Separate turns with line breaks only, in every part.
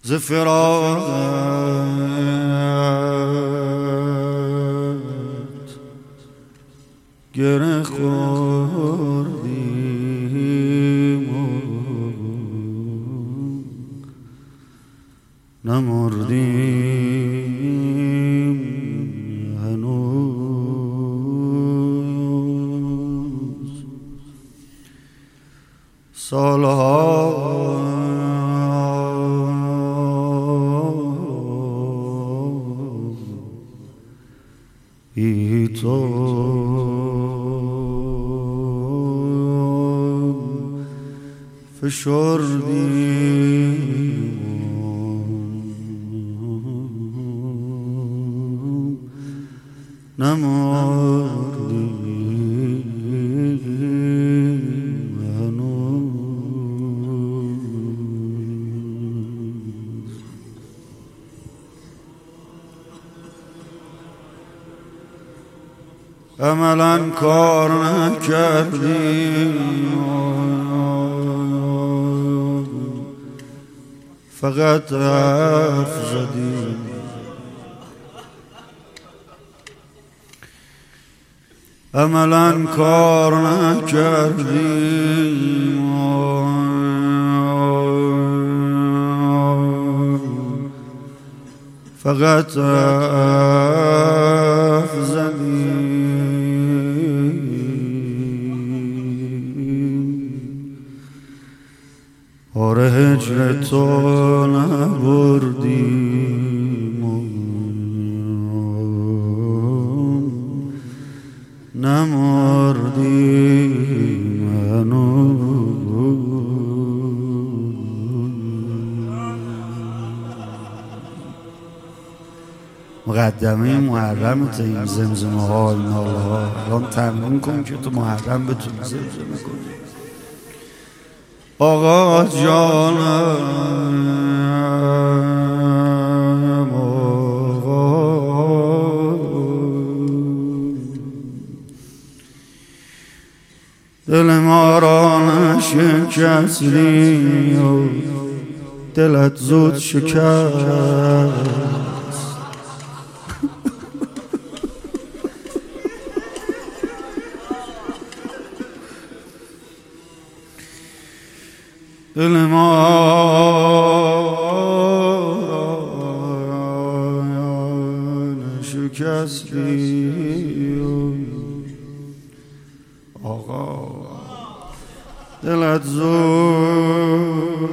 ز فراقت گره خوردیم و نمردیم هنوز. سالها ای تو فشردیم نمردیم هنوز. عملاً کار نکردیم فقط حرف زدیم. عملاً کار نکردیم فقط حرف زدیم. آره هجر تو نبردیم و نمردیم هنوز. مقدمه محرمت این زمزمه ها این ناله ها. الان تمرین کن که تو محرم بتونی زمزمه کنی. آقا جانم آقا دل ما را نشکستی و دلت زود شکست. دل ما نشکستی آقا دلت زود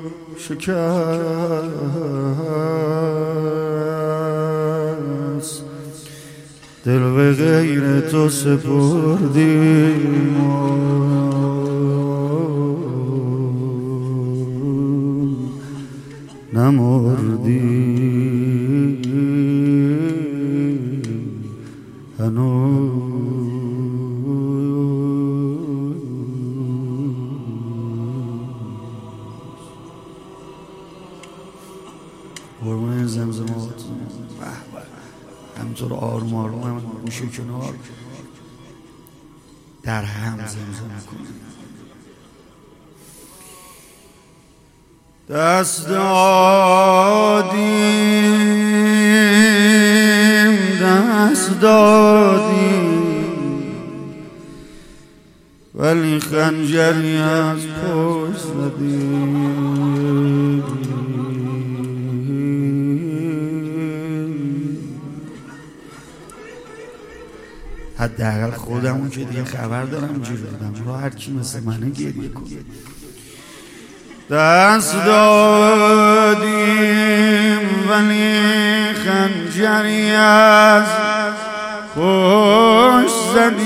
شکست. دل به غیر تو سپردیم نمردیم هنوز. قربون زمزمات همینطور آروم آروم هم گوشه کنار در هم زمزمه کنیم. دست دادیم ولی خنجری از پشت زدیم. حداقل خودمون که دیگه خبر دارم جوری دادم رو هر کی مثل منه گریه کنه. دست دادیم ولی خنجری از پشت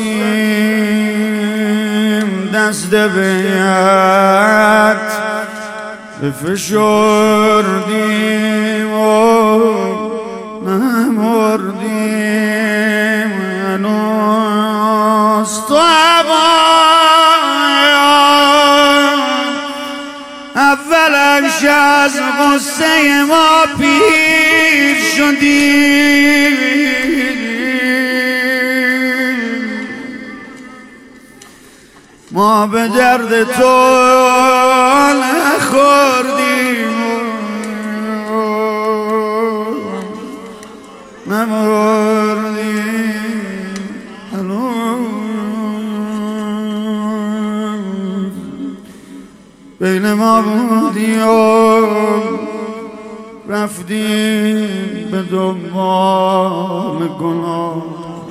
زدیم. دست بیعت بفشردیم و نمردیم هنوز. تو اولش از غصه ما پیر شدیم. ما به درد تو نخوردیم نمردی هنوز بین ما بودی و رفتی به دنبال گناه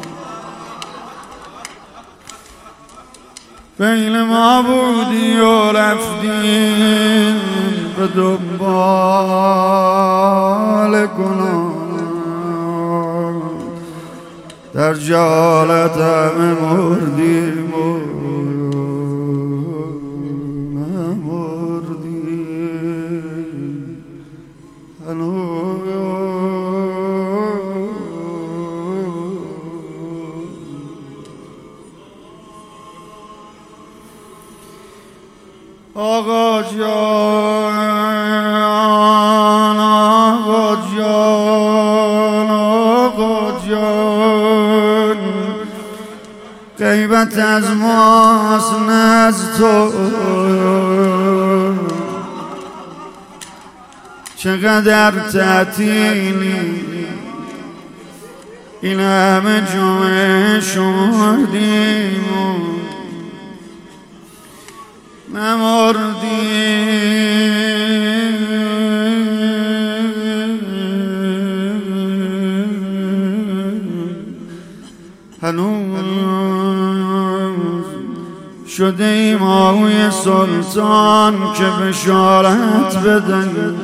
بین ما بودی و رفتی به دنبال گناه در جالت همه مردیم و نمردیم هنوز آقا جان آقا جان آقا جان غیبت از ماست نه از تو چقدر تعطیلی این همه جمعه شمردیم نمردیم هنوز شده ایم آهوی سلطان که بشارت بدن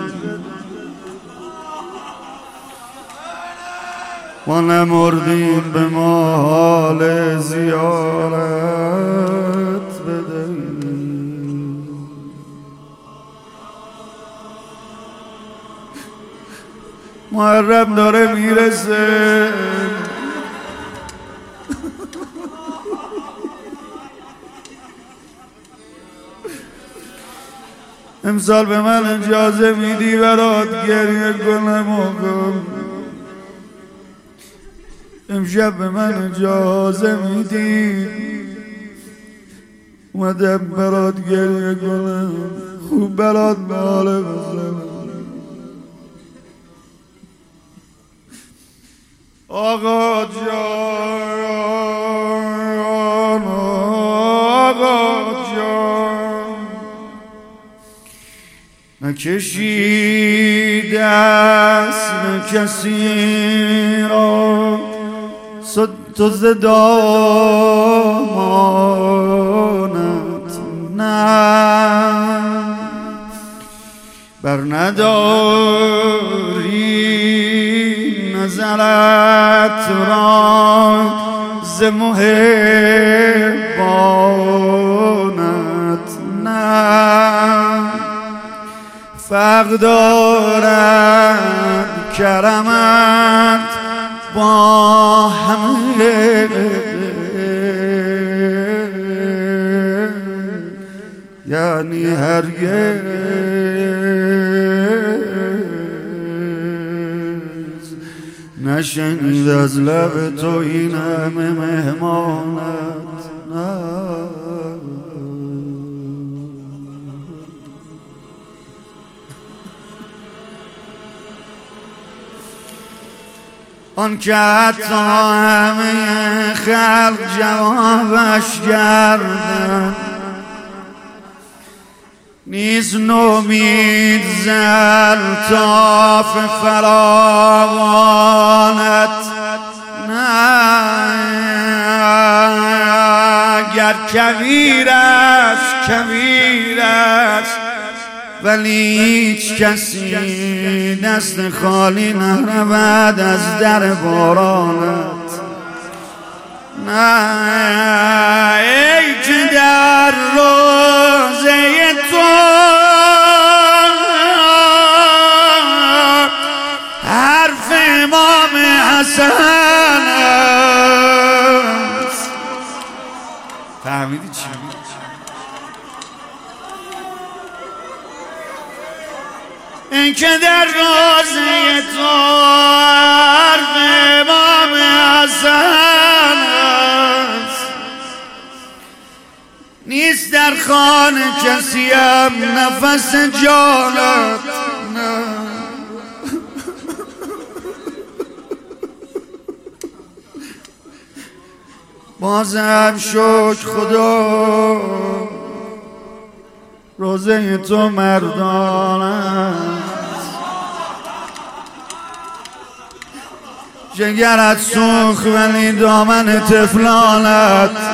ما نمردیم به ما حال زیارت بدن محرم داره میرسه امسال به من اجازه میدی برات گریه کنم امشب به من اجازه میدی اومدم برات گریه کنم خوب برات ناله بزنم آقا جان آقا جان نکشی دست به کسی را تو ز دامانت نه بر نداری نظرت را ز محبانت نه فرق دارد کرمت با همه یعنی هرگز نشنید از لب تو این همه مهمانت نه آن که حتی همه خلق جوابش کردن نیز نومید زلطاف فراوانت نه اگر کبیر است ولی هیچ کسی دست خالی نرود از در بارانت نه ای که در روزه تو حرف امام حسن است فهمیدی چی؟ این که در روزه تو حرف امام حسن است نیست در خانه کسی هم نفس جانت نه بازم شکر خدا روزه تو مردانه جگرت سوخت ولی دامن تفلانت